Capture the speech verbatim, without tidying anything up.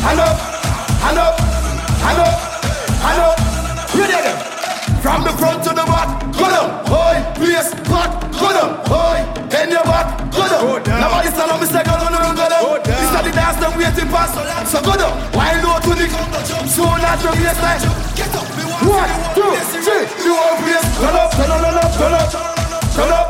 hand up, hand up, hand up, hand up. Ready again. From the front to the back, go down. Hoy, place, back, go down. Hoy, in your back, go down. Nobody stand up, Mister Go down, go down, go down. This is the dance them waiting for. So go down. Wild out to the so not the baseline. One, two, three. You want place? Turn up, turn up, turn up, turn up, turn up.